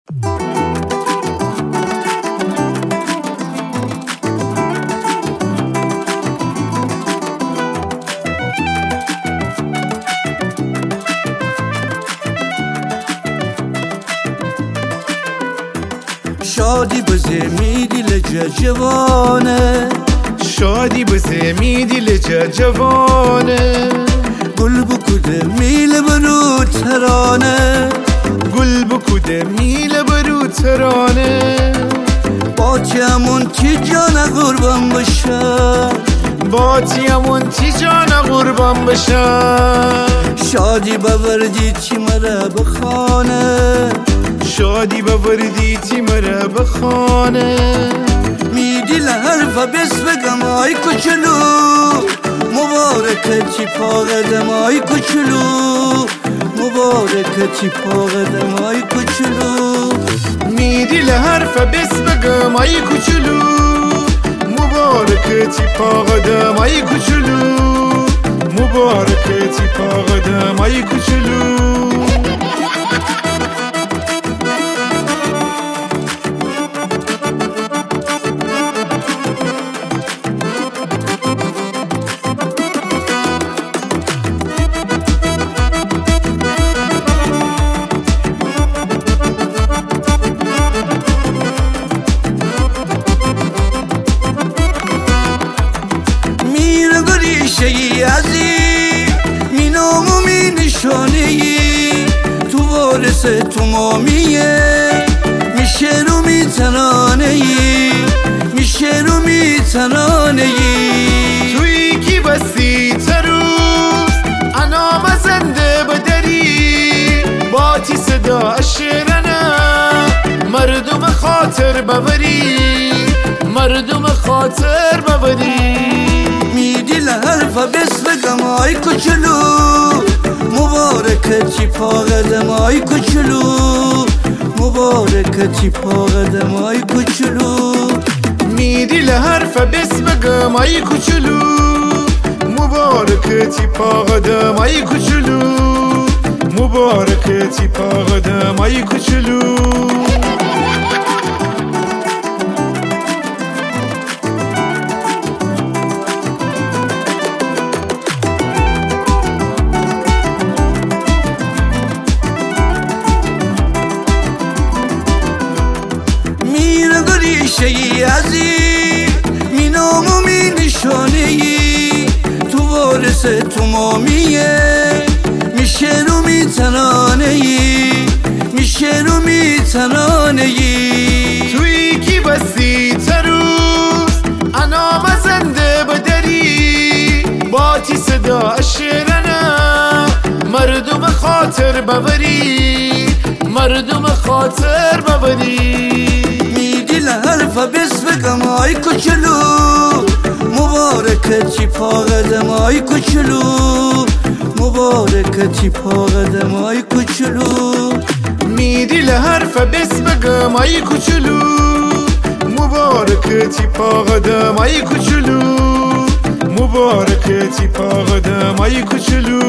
شادی بزه میدیل جوانه، شادی بزه میدیل جوانه، گل بکوده میل برو ترانه، گل بکوده میل برو ترانه، باتیمون تی جان قربان بشه، باتیمون تی جان قربان بشه، شادی بوردی تی مرا بخانه، شادی بوردی تی مرا بخانه، میدیل حرف بس بگم آی کچلو، مبارکتی پا قدم آی کچلو، مبارکتی پا قدم آی کچلو، میدیل حرف بس بگم آی کچلو، مبارکتی پا قدم آی کچلو، مبارکتی پا قدم آی کچلو. شیعی ازی می نام و می نشانهی تو وارث تو مامیه، میشه رو می ترانهی، میشه رو می ترانهی، توی کی بسی تروز انا مزنده بدری، باتی صدا شیرنه مردم خاطر ببری، مردم خاطر ببری، میدیل حرف بس بگم آی کچلو، مبارکتی پا قدم آی کچلو، مبارکتی پا قدم آی کچلو، میدیل حرف بس بگم آی کچلو، مبارکتی پا قدم آی کچلو، مبارکتی پا قدم آی کچلو. شیعی ازی می نام و می نشانهی تو وارث تو مامیه، میشه رو می ترانهی، میشه رو می ترانهی، توی کی بسی تروز انا مزنده بدری، باتی صدا شیرنه مردم خاطر ببری، مردم خاطر ببری، حرف بس بگم آی کچلو، مبارکتی پا قدم آی کچلو، مبارکتی پا قدم آی کچلو، میدیل حرف بس بگم آی کچلو، مبارکتی پا قدم آی کچلو، مبارکتی پا قدم آی کچلو.